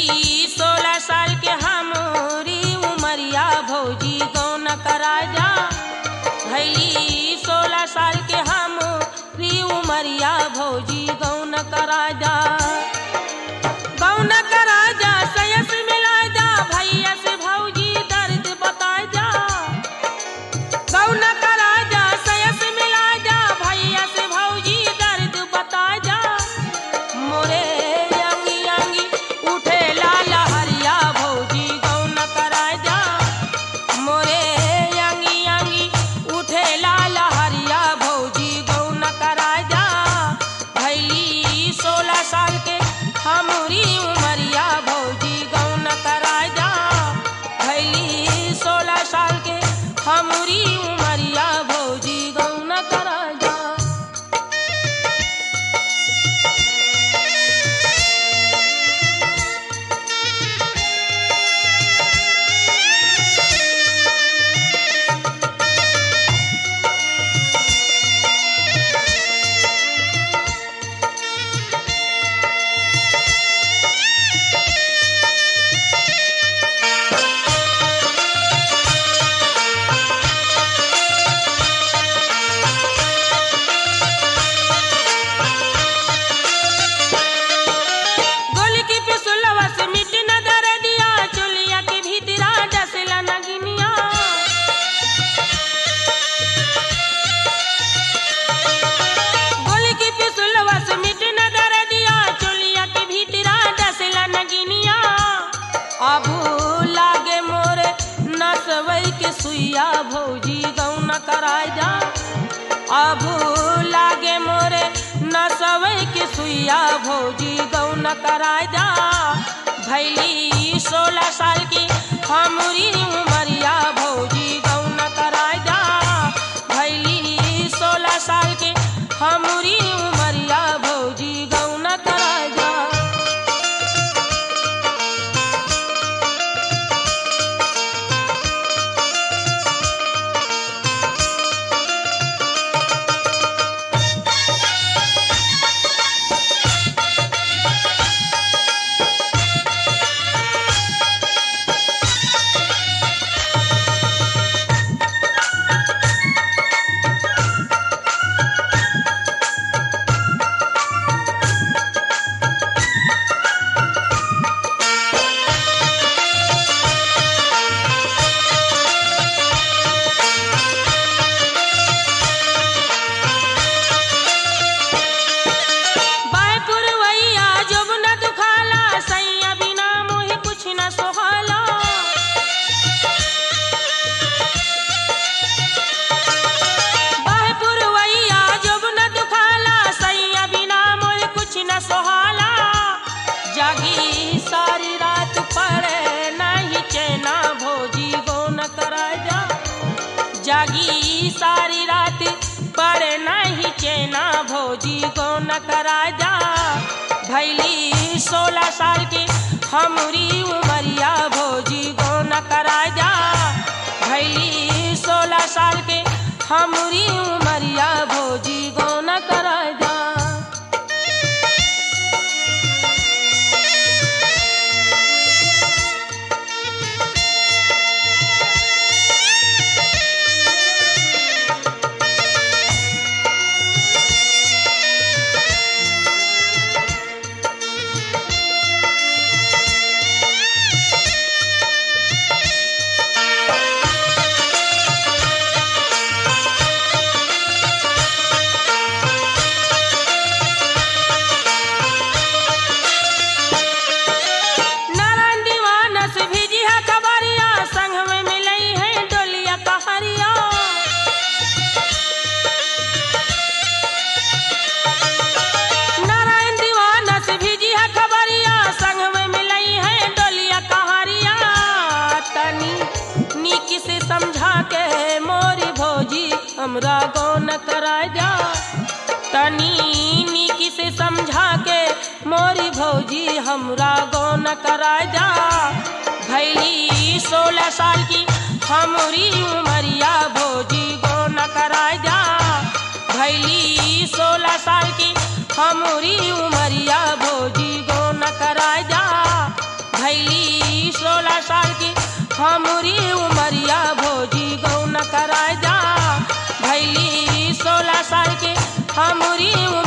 भैली 16 साल के हमरी उमरिया भौजी गौन करा जा। भैली 16 साल के हमरी उमरिया भौजी गौन करा जा। गौन करा जा सयस मिला जा भैया से भौजी दर्द बता जा। गौन करा जा सयस मिला जा भैया से भौजी दर्द बता जा। मोरे अंगी अंगी उठे लाल हरिया भौजी गौन करा जा। मोरे अंगी अंगी उठे लाल हरिया भौजी गौन करा जा। भैली 16 साल के हमरी उमरिया भौजी गौन करा जा। भैली 16 साल के हमरी उमरिया भौजी गौन करा जा। सुइया भौजी गौन करा जा। अब लागे मोरे नसवे के सुइया भौजी गौन करा जा। भैली 16 साल की हमरी उमरिया भौजी गौन करा जा। भैली 16 साल की हमरी उमरिया भौजी गौन करा जा। जागी सारी रात पड़े नहीं चैना भौजी गौन करा जा। जागी सारी रात पड़े नहीं चैना भौजी गौन करा जा। भैली 16 साल की हमरी उमरिया भौजी गौन करा जा। भैली 16 साल के हमरी उमरिया भौजी गौन करा जा। हमरा गौन करा जा। तनी नीकी से समझा के मोरी भौजी हमरा गौन करा जा। भैली 16 साल की हमरी उमरिया भौजी गौन करा जा। भैली 16 साल की हमरी उमरिया भौजी गौन करा जा। हमरी उमरिया भौजी गौन कराय जा भैली 16 साल के हमरी